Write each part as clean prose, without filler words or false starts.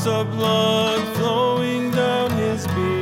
of blood flowing down his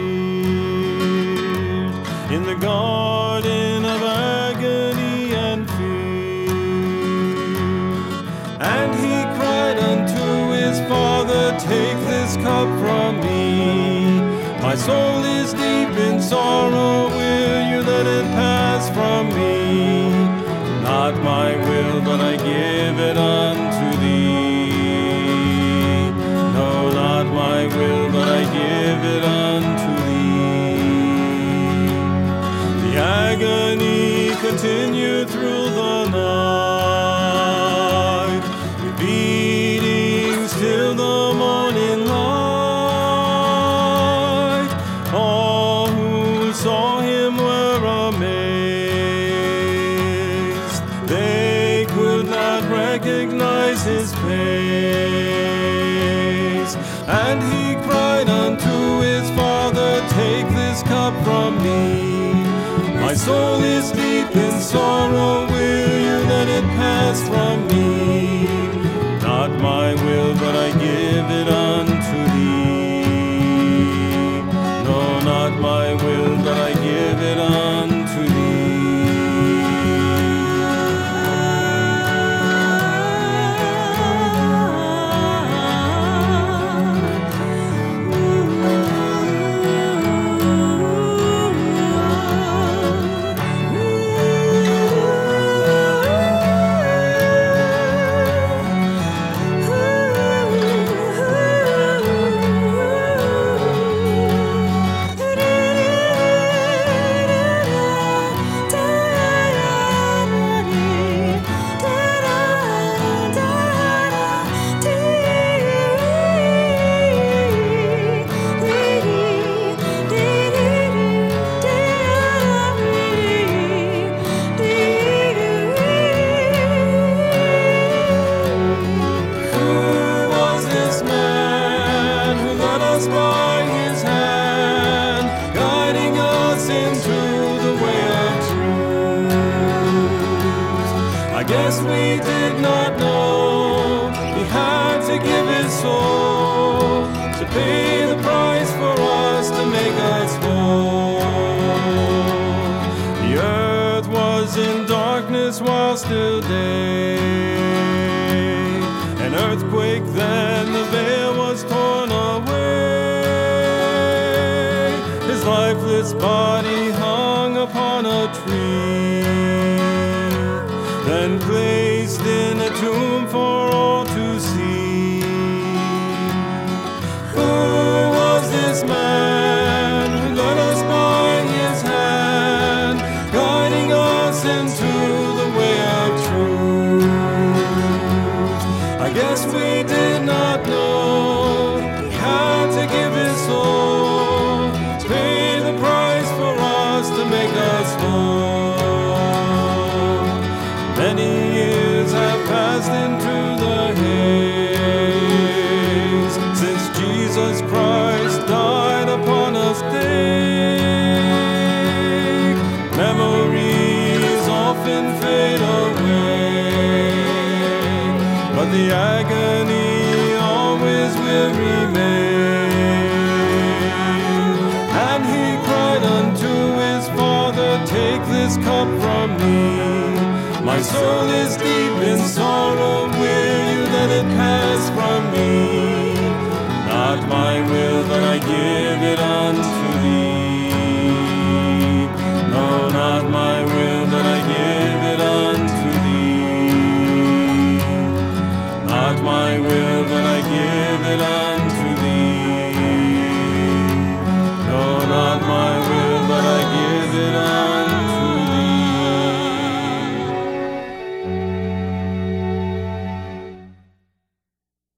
beard, in the garden of agony and fear. And he cried unto his Father, take this cup from me. My soul is deep in sorrow, will you let it pass from me? Not my will, but I give it unto thee. No, not my will, but I give it unto thee. The agony continued through the night, with beatings till the morning light. All who saw him were amazed. They could not recognize his face. And he cried unto his Father, take this cup from me. My soul is deep in sorrow, will you let it pass from me? Not my will, but I give it unto thee. No, not my will, but I give it unto thee. By his hand, guiding us into the way of truth. I guess we did not know he had to give his soul to pay the price for us, to make us whole. The earth was in darkness while still day. An earthquake, then the veil was torn away. His lifeless body hung upon a tree, then placed in a tomb for all to see. Who was this man who led us by his hand, guiding us into the way of truth? I guess we did not know he had to give his soul to pay the price for us, to make us whole. Many years have passed into the haze since Jesus Christ died upon a stake. Memories often fade away, but the agony always will remain. And he cried unto his Father, take this cup from me. My soul is deep in sorrow, will you let it pass from me?